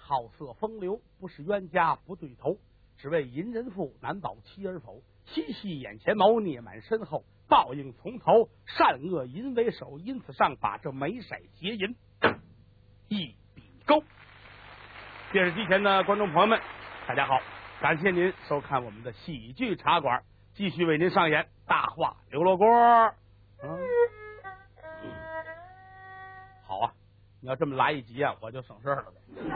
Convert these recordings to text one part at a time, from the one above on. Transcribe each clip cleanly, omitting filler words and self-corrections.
好色风流，不是冤家不对头，只为淫人妇，难保妻儿否。心系眼前谋，孽满身后，报应从头，善恶淫为首。因此上把这眉色结银一笔勾。电视机前的观众朋友们，大家好，感谢您收看我们的喜剧茶馆，继续为您上演大话刘罗锅。好啊，你要这么来一集啊，我就省事了。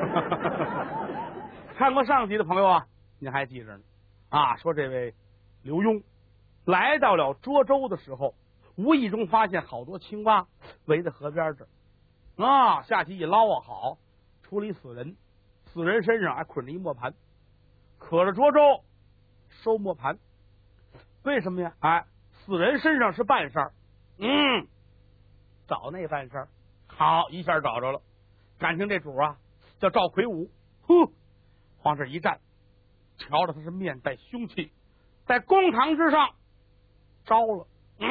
看过上集的朋友啊，您还记着呢啊？说这位刘墉来到了涿州的时候，无意中发现好多青蛙围在河边这儿啊，下去一捞啊，好，处理死人，死人身上还捆着一磨盘，可着涿州收磨盘，为什么呀？哎，死人身上是办事儿，找那办事儿，好，一下找着了，感情这主啊叫赵魁梧，往这一站，瞧着他是面带凶气，在公堂之上招了，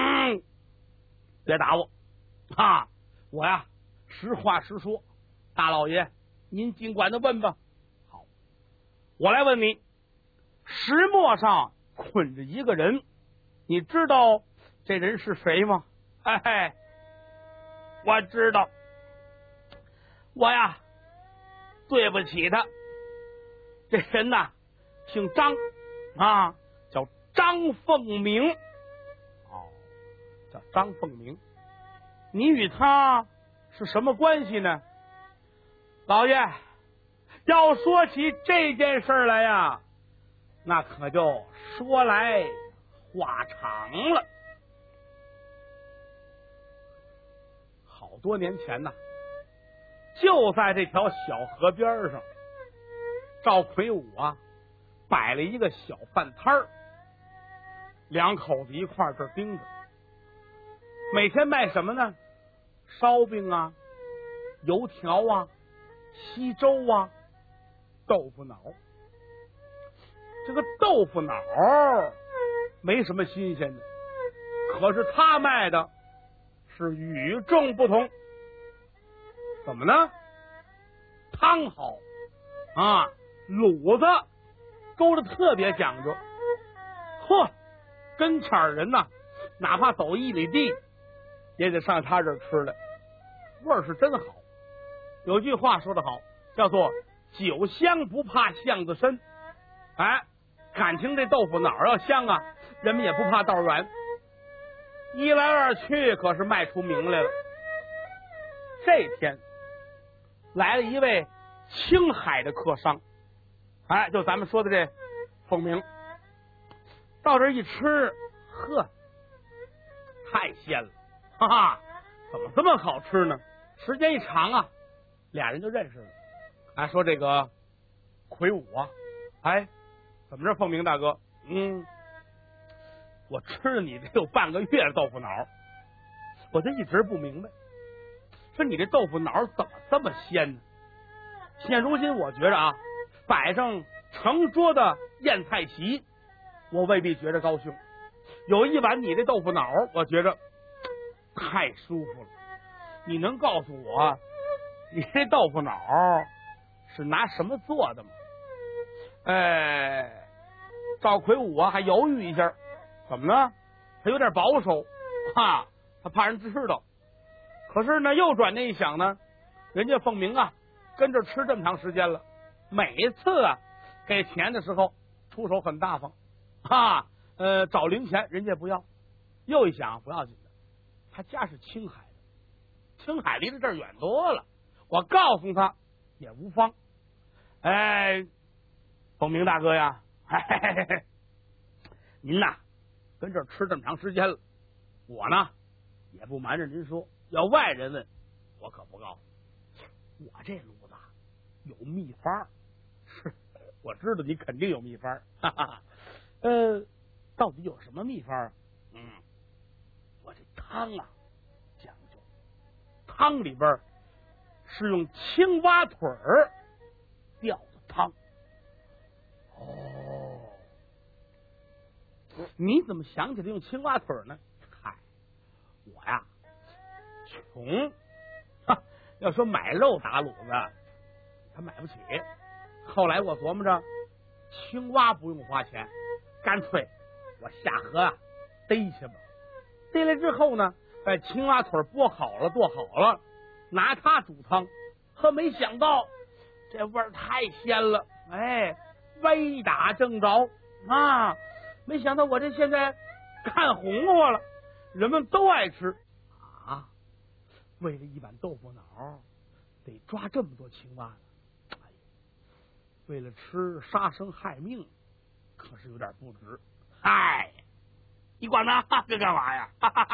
别打我啊！我呀实话实说，大老爷您尽管的问吧。好，我来问你，石磨上捆着一个人，你知道这人是谁吗？哎，我知道，我呀对不起他，这人呐姓张啊，叫张凤鸣。哦，叫张凤鸣。你与他是什么关系呢？老爷，要说起这件事来呀，那可就说来话长了。好多年前呐，就在这条小河边上，赵魁梧啊摆了一个小饭摊儿，两口子一块儿这儿盯着，每天卖什么呢？烧饼啊，油条啊，稀粥啊，豆腐脑。这个豆腐脑没什么新鲜的，可是他卖的是与众不同。怎么呢？汤好啊，卤子勾的特别讲究，跟前人呐，哪怕走1里地也得上他这儿吃来，味儿是真好。有句话说得好，叫做酒香不怕巷子深。哎，感情这豆腐脑要香啊，人们也不怕道远，一来二去可是卖出名来了。这天来了一位青海的客商，哎，就咱们说的这凤鸣，到这一吃，太鲜了，哈哈，怎么这么好吃呢？时间一长啊，俩人就认识了。哎，说这个魁梧啊，哎，怎么着，凤鸣大哥，我吃了你得有半个月的豆腐脑，我就一直不明白，说你这豆腐脑怎么这么鲜呢？现如今我觉着啊，摆上成桌的宴菜席，我未必觉着高兴。有一碗你这豆腐脑，我觉着太舒服了。你能告诉我，你这豆腐脑是拿什么做的吗？赵魁梧啊还犹豫一下，怎么呢？他有点保守啊，他怕人知道。可是呢，又转念一想呢，人家凤鸣啊跟这吃这么长时间了，每一次啊给钱的时候出手很大方啊，找零钱人家不要。又一想不要紧的，他家是青海的，青海离着这儿远多了，我告诉他也无妨。凤鸣大哥呀，您呐跟这儿吃这么长时间了，我呢也不瞒着您说，要外人问我可不告诉。我这炉子有秘方，是我知道你肯定有秘方，哈哈。到底有什么秘方？我这汤啊讲究，汤里边是用青蛙腿儿吊的汤。你怎么想起来用青蛙腿呢？嗨，我呀穷，要说买肉打卤子， 他买不起。后来我琢磨着，青蛙不用花钱，干脆我下河啊逮去吧。逮来之后呢，把青蛙腿剥好了剁好了，拿它煮汤。可没想到这味儿太鲜了，哎，歪打正着啊！没想到我这现在看红了了，人们都爱吃啊！为了一碗豆腐脑，得抓这么多青蛙呢。哎，为了吃杀生害命，可是有点不值。嗨，你管他这干嘛呀？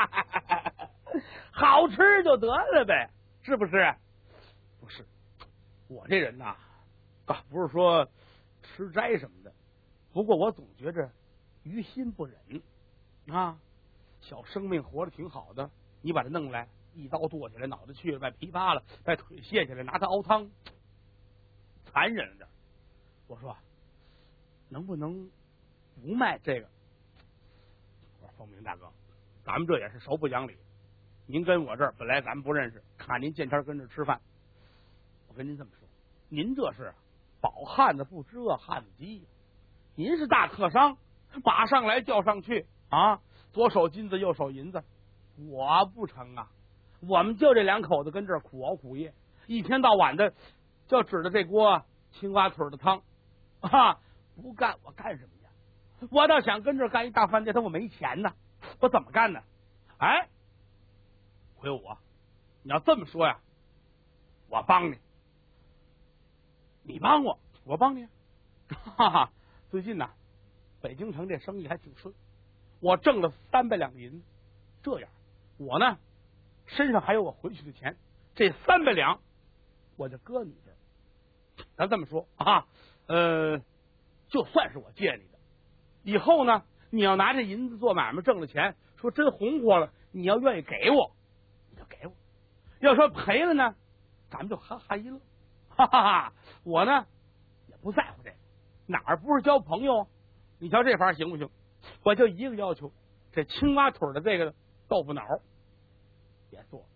好吃就得了呗，是不是？不是，我这人呐，倒不是说吃斋什么的，不过我总觉着于心不忍啊。小生命活得挺好的，你把它弄来，一刀剁下来，脑袋去了，把皮扒了，把腿卸下来，拿它熬汤，残忍着。我说，能不能不卖这个？我说凤鸣大哥，咱们这也是熟不讲理。您跟我这儿本来咱们不认识，看您见天跟着吃饭，我跟您这么说，您这是饱汉子不知饿汉子饥呀。您是大客商，马上来叫上去啊，左手金子右手银子，我不成啊。我们就这两口子跟这儿苦熬苦夜，一天到晚的就指着这锅青蛙腿的汤啊，不干我干什么呀？我倒想跟这儿干一大饭店，但我没钱呢，我怎么干呢？哎，回我，你要这么说呀，我帮你，你帮我，我帮你。哈哈，最近呢，北京城这生意还挺顺，我挣了300两银子。这样，我呢身上还有我回去的钱，这300两我就搁你这儿。咱这么说啊，就算是我借你的，以后呢，你要拿这银子做买卖挣了钱，说真红火了，你要愿意给我，你就给我；要说赔了呢，咱们就哈哈一乐，哈哈哈！我呢也不在乎这个，哪儿不是交朋友？你瞧这法行不行？我就一个要求，这青蛙腿的这个豆腐脑别做。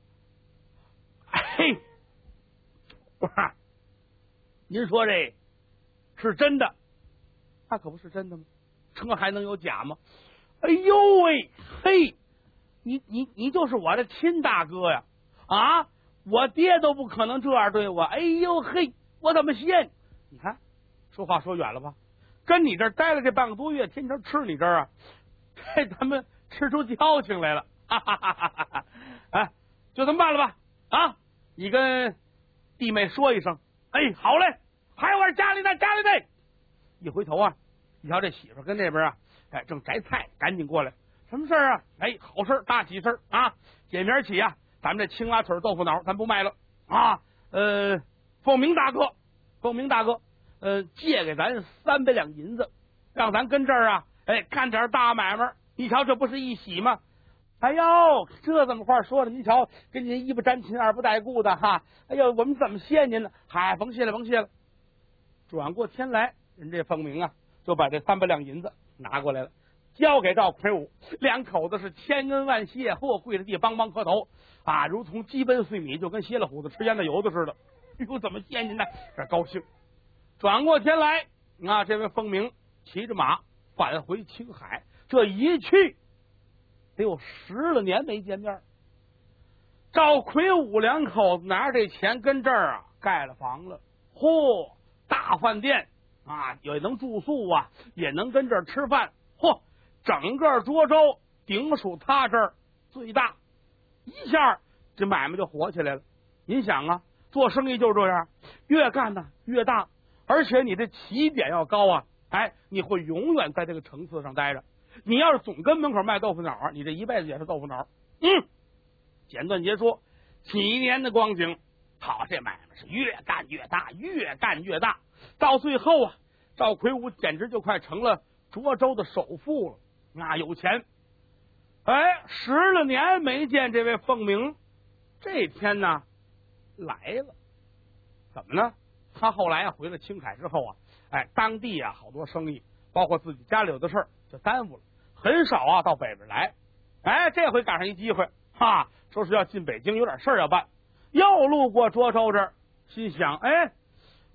嘿，不是，您说这是真的？那可不是真的吗？这还能有假吗？哎呦喂，嘿，你就是我的亲大哥呀！啊，我爹都不可能这样对我。哎呦嘿，我怎么信？你看，说话说远了吧？跟你这儿待了这半个多月，天天吃你这儿啊，这咱们吃出交情来了。哈哈哈哈哈！哎，就这么办了吧？啊，你跟弟妹说一声，哎，好嘞，还有我家里呢，家里呢。一回头啊，你瞧这媳妇跟那边啊，哎，正摘菜，赶紧过来，什么事儿啊？哎，好事，大喜事啊！解明儿起啊，咱们这青蛙腿豆腐脑咱不卖了啊。凤鸣大哥，凤鸣大哥，借给咱300两银子，让咱跟这儿啊，哎，干点大买卖。你瞧，这不是一喜吗？哎呦，这怎么话说的？您瞧，跟您一不沾亲二不带故的哈。哎呦，我们怎么谢您呢？嗨，甭谢了，甭谢了。转过天来，人这凤鸣啊，就把这300两银子拿过来了，交给赵魁梧。两口子是千恩万谢，或跪着地邦邦磕头啊，如同鸡奔碎米，就跟歇了虎子吃烟的油子似的。哟，怎么谢您呢？这高兴。转过天来啊，这位凤鸣骑着马返回青海，这一去得有10来年没见面。赵魁梧两口子拿着这钱跟这儿啊盖了房了，嚯，大饭店啊，也能住宿啊，也能跟这儿吃饭，嚯，整个涿州顶属他这儿最大，一下这买卖就火起来了。您想啊，做生意就是这样，越干呢越大，而且你的起点要高啊，哎，你会永远在这个层次上待着。你要是总跟门口卖豆腐脑，你这一辈子也是豆腐脑。简短截说，几年的光景，好，这买卖是越干越大，越干越大，到最后啊，赵魁梧简直就快成了涿州的首富了，那有钱。哎，10来年没见这位凤鸣，这天呢来了，怎么呢？他后来回了青海之后啊，哎，当地啊好多生意，包括自己家里有的事儿就耽误了，很少啊到北边来。哎，这回赶上一机会哈，说是要进北京，有点事儿要办，又路过涿州这儿，心想，哎，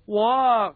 我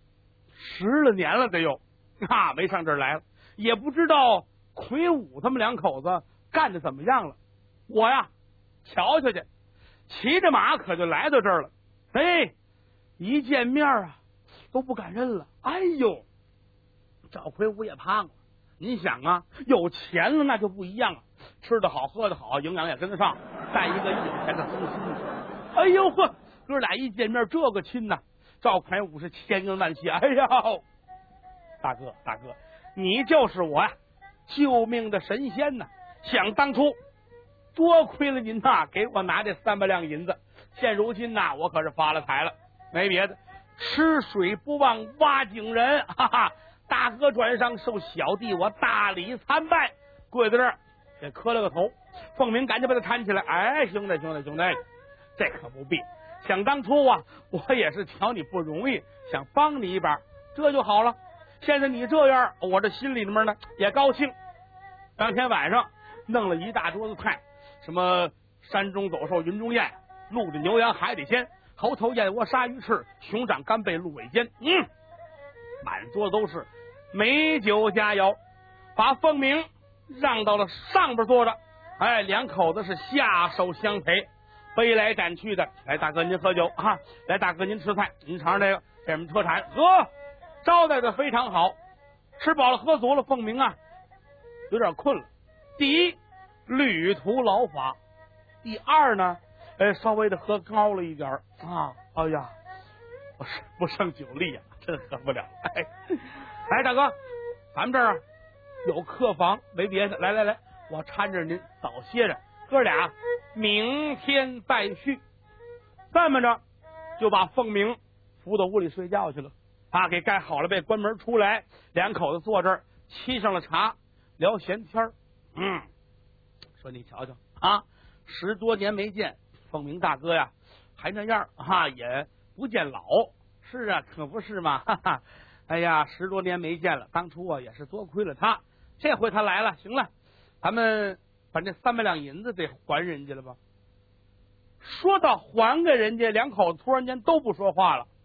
10来年了得有没上这儿来了，也不知道魁梧他们两口子干的怎么样了。我呀瞧瞧去，骑着马可就来到这儿了。哎，一见面啊都不敢认了。哎呦，赵魁梧也胖了，您想啊，有钱了那就不一样了，吃得好喝得好，营养也跟得上，再一个有钱的风心。哎呦呵，哥俩一见面这个亲呐，赵魁梧是千恩万谢。哎呦，大哥，你就是我呀救命的神仙呐！想当初多亏了您呐，给我拿这300两银子，现如今呐，我可是发了财了。没别的，吃水不忘挖井人，哈哈！大哥转上受小弟我大礼参拜，跪在这儿也磕了个头。凤鸣赶紧把他搀起来，哎，兄弟，这可不必。想当初啊，我也是瞧你不容易，想帮你一把，这就好了。现在你这样，我这心里面呢也高兴。当天晚上弄了一大桌子菜，什么山中走兽云中雁，陆地牛羊海底鲜，猴头燕窝鲨鱼翅，熊掌干贝鹿尾尖，满桌都是美酒佳肴。把凤鸣让到了上边坐着，哎，两口子是下手相陪，杯来盏去的。来，大哥您喝酒啊，来，大哥您吃菜，您尝尝这个，这是我们特产，喝。招待的非常好，吃饱了喝足了，凤鸣啊有点困了。第一，旅途劳乏；第二呢，稍微的喝高了一点啊。哎呀，我是不胜酒力呀，真喝不了。来，大哥，咱们这儿有客房，没别的，来，我搀着您早歇着，哥俩明天再续。这么着，就把凤鸣扶到屋里睡觉去了。给盖好了被，关门出来，两口子坐这儿沏上了茶，聊闲天说你瞧瞧啊，10多年没见，凤鸣大哥呀还那样也不见老。是啊，可不是嘛，哈哈。哎呀，10多年没见了，当初啊也是多亏了他，这回他来了，行了，咱们把这300两银子得还人家了吧。说到还给人家，两口子突然间都不说话了。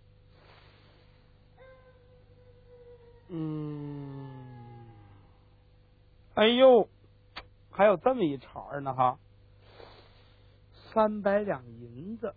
哎呦，还有这么一茬呢哈，300两银子。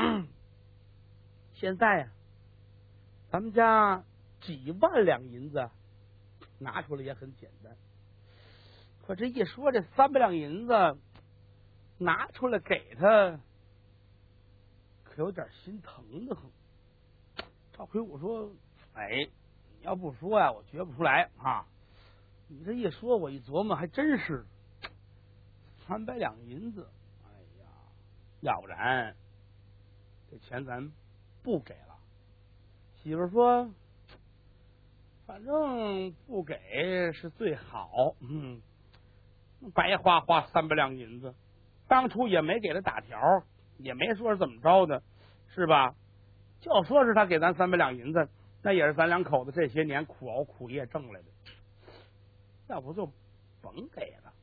现在呀，咱们家几万两银子拿出来也很简单，可这一说这300两银子拿出来给他，可有点心疼的很。赵魁梧说：“哎，你要不说呀，我觉不出来啊。你这一说，我一琢磨，还真是300两银子。哎呀，要不然这钱咱不给了。”媳妇说：“反正不给是最好，白花300两银子，当初也没给他打条，也没说是怎么着的，是吧？就说是他给咱300两银子，那也是咱两口子这些年苦熬苦业挣来的，要不就甭给了。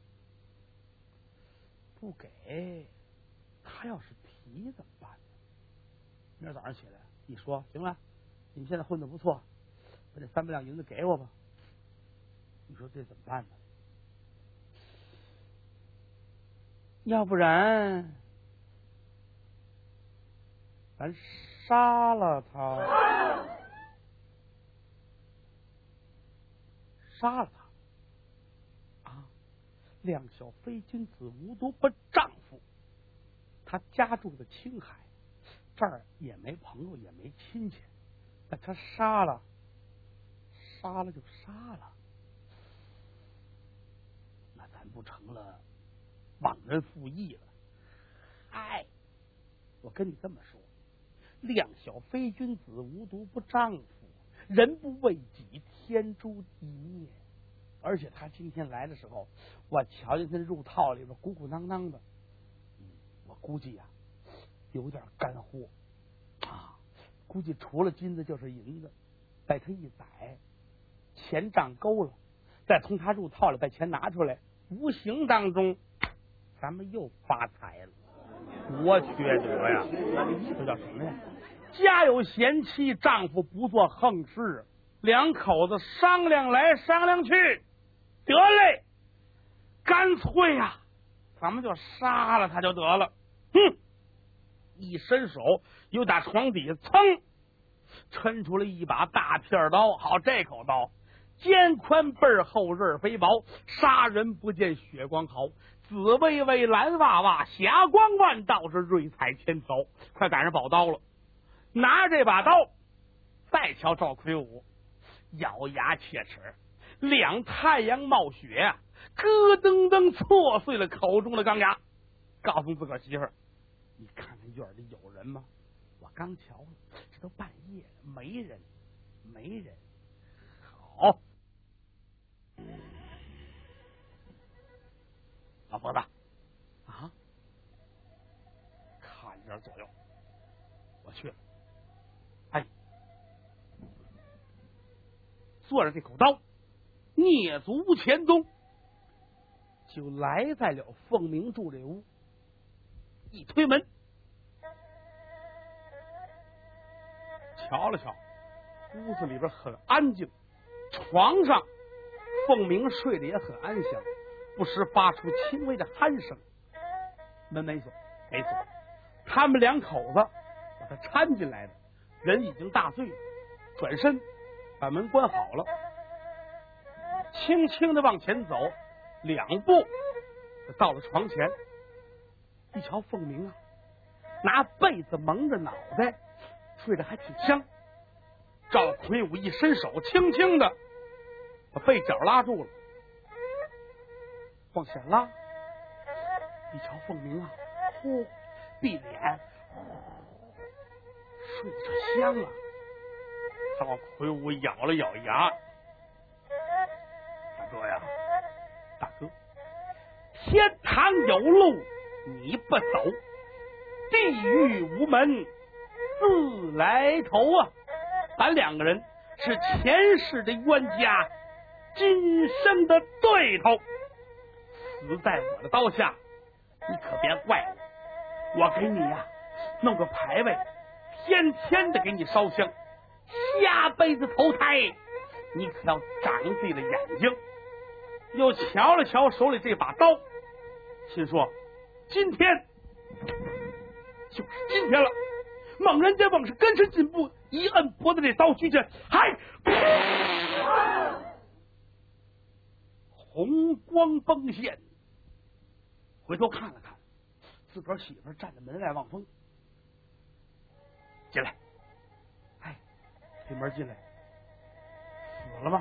不给，他要是提怎么办呢？明儿早上起来一说，行了，你们现在混得不错，把这300两银子给我吧。你说这怎么办呢？要不然咱杀了他，杀了他啊！量小非君子，无毒不丈夫。他家住的青海，这儿也没朋友，也没亲戚，把他杀了就杀了，那咱不成了忘恩负义了？哎，我跟你这么说，量小非君子，无毒不丈夫。人不为己，天诛地灭。而且他今天来的时候，我瞧见他入套里边鼓鼓囊囊的，我估计有点干货啊，估计除了金子就是银子。把他一宰，钱账勾了，再从他入套里把钱拿出来，无形当中咱们又发财了，多缺德呀！这叫什么呀？ 家有贤妻，丈夫不做横事，两口子商量来商量去，得嘞，干脆呀，咱们就杀了他就得了。一伸手又打床底下噌抻出了一把大片刀，好，这口刀肩宽背厚刃肥薄，杀人不见血光毫，紫微微蓝哇哇，霞光万道，是瑞彩千条。快赶上宝刀了，拿这把刀再瞧赵魁梧，咬牙切齿，两太阳冒血，咯噔噔挫碎了口中的钢牙，告诉自个儿媳妇儿，你看看院里有人吗？我刚瞧了，这都半夜了，没人。好，老婆子啊，看着左右，我去了。哎，攥着这口刀，蹑足前踪，就来在了凤鸣住这屋。一推门，瞧了瞧，屋子里边很安静，床上凤鸣睡得也很安详，不时发出轻微的鼾声。门没锁，他们两口子把他搀进来的，人已经大醉了，转身把门关好了，轻轻的往前走2步，就到了床前。一瞧凤鸣啊，拿被子蒙着脑袋，睡得还挺香。赵魁梧一伸手，轻轻的把被角拉住了，往下拉。一瞧凤鸣啊，闭着眼，睡着香啊。赵魁梧咬了咬牙，大哥呀，大哥，天堂有路你不走，地狱无门自来投啊！咱两个人是前世的冤家，今生的对头，死在我的刀下，你可别怪我。我给你呀弄个牌位，天天的给你烧香，下辈子投胎你可要长自己的眼睛。又瞧了瞧手里这把刀，心说今天就是今天了。猛然间往是跟身进步，一摁脖子，这刀举起来，嗨，红光崩现。回头看了看，自个儿媳妇站在门外望风。进来，哎，推门进来，死了吗？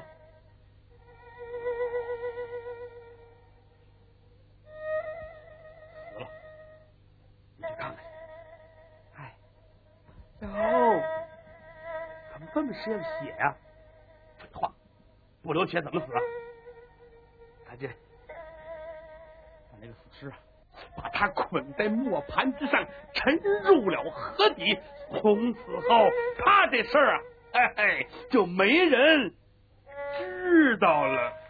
死了，你去看看去。哟，怎么这么些血呀？废话，不流血怎么死啊？赶紧把那个死尸啊，把他捆在磨盘之上，沉入了河底。从此后，他这事儿啊，就没人知道了。